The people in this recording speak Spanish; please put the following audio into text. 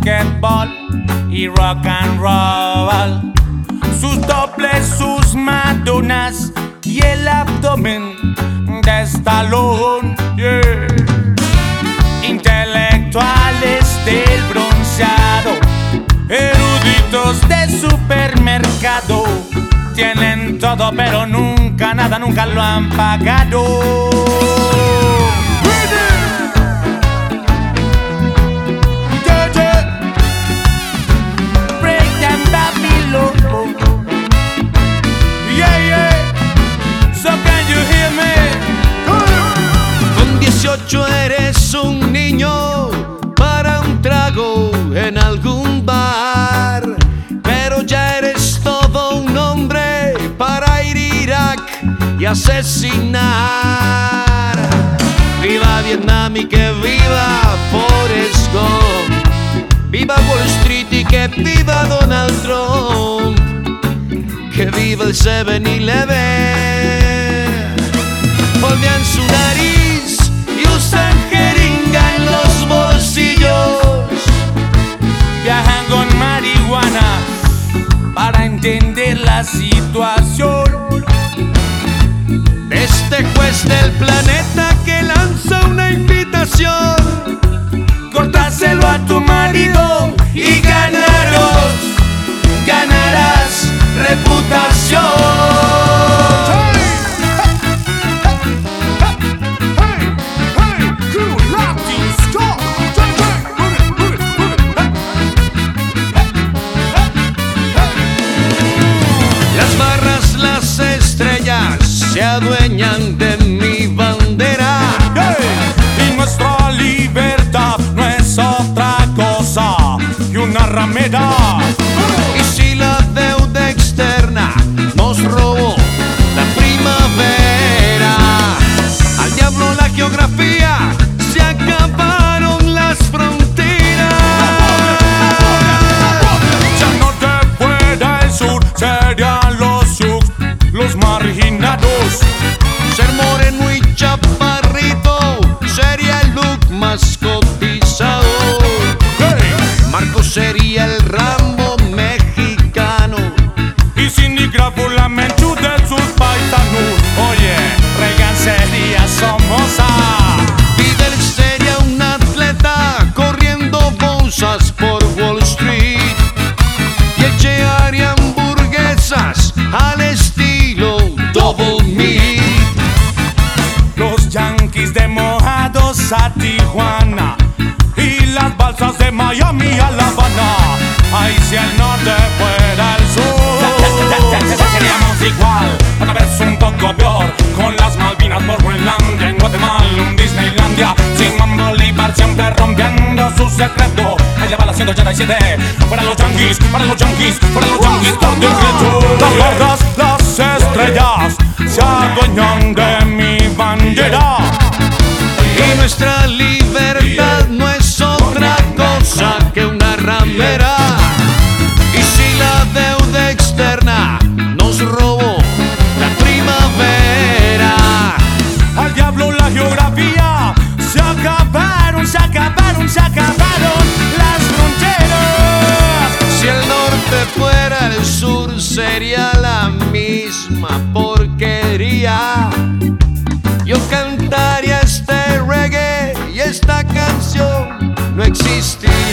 basquetbol y rock and roll. Sus dobles, sus madonas y el abdomen de Stallone, yeah. Intelectuales del bronceado, eruditos de supermercado, tienen todo pero nunca nada, nunca lo han pagado. Eres un niño para un trago en algún bar, pero ya eres todo un hombre para ir a Irak y asesinar. Viva Vietnam y que viva Forrest Gump, viva Wall Street y que viva Donald Trump, que viva el 7-Eleven. Volvían su nariz y usan jeringa en los bolsillos. Viajan con marihuana para entender la situación. Este juez del planeta que lanza una invitación: cortáselo a tu marido y ganarás reputación. Se adueñan de mi bandera, hey. Y nuestra libertad no es otra cosa que una ramera. Y si la deuda externa nos robó la primavera, al diablo la geografía, se acabaron las fronteras. Ya no te fuera el sur, serían los marginados. Ser moreno y chaparrito sería el look más cotizado. Hey. Marco sería el Rambo mexicano y Cindy Crawford la Menchú de sus paisanos. Oye, Reagan sería Somoza. Fidel sería un atleta corriendo bolsas por Wall Street, y el Che haría hamburguesas al estilo Double Meat. Los yanquis de Mojados a Tijuana y las balsas de Miami a La Habana. Ay, si el norte fuera el sur, seríamos igual, otra vez un poco peor, con las Malvinas por Groenlandia, en Guatemala un Disneylandia. Simón Bolívar siempre rompiendo su secreto. Allá va la 187, para los yanquis, para los yanquis, para los yanquis por decreto. Las gordas, las estrellas se adueñan de mi bandera. Y nuestra libertad no es otra cosa que una ramera. Y si la deuda externa nos robó la primavera, al diablo la geografía, se acabaron las fronteras. Si el norte fuera el sur, sería la misma porquería. Yo cantaría este reggae y esta canción no existiría.